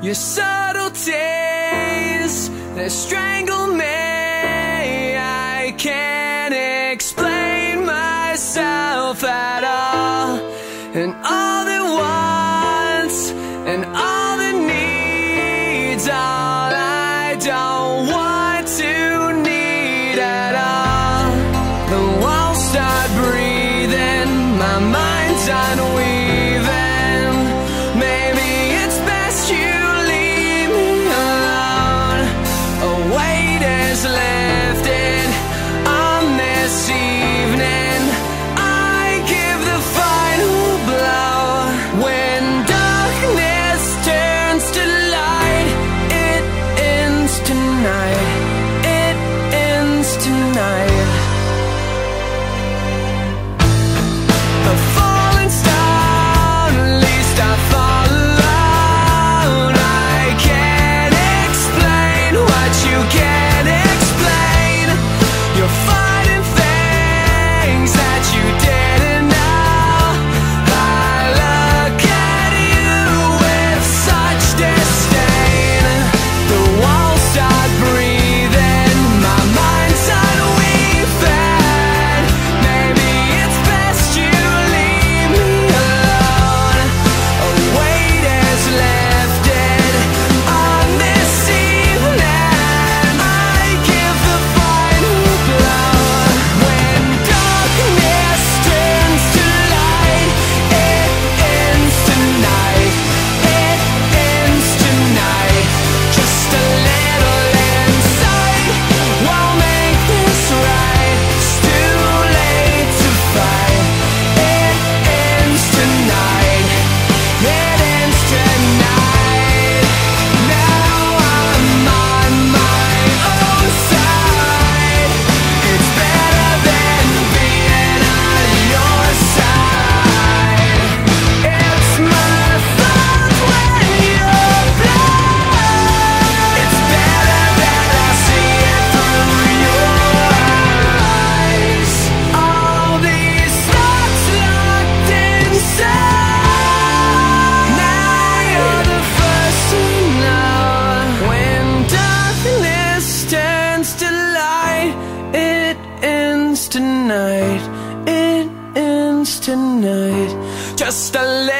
your subtleties, they strangle me. I can't explain myself at all, and all the wants and all the needs, all I don't want to need at all. The walls start breathing, my mind's unweaving. Maybe it's best you leave me alone. A weight is lifted on this evening. I give the final blow. When darkness turns to light, it ends tonight. It ends tonight. A falling stone, at least I fall alone. I can't explain what you can't explain. You're fighting things that you didn't know. I look at you with such disdain. The walls start breathing, my mind's unweaving. Maybe it's best you leave me alone. A weight is lifted on this evening. I give the final blow. When darkness turns to light, it ends tonight. It ends tonight. Just a little insight won't make this right. It's too late to fight. It ends tonight. It ends tonight. Now I'm on my own side. It's better than being on your side. It's my fault when you're blind. It's better that I see it through your eyes. All these thoughts locked inside. Now you're the first to know. When darkness turns to light, it ends tonight. It ends tonight. Just a little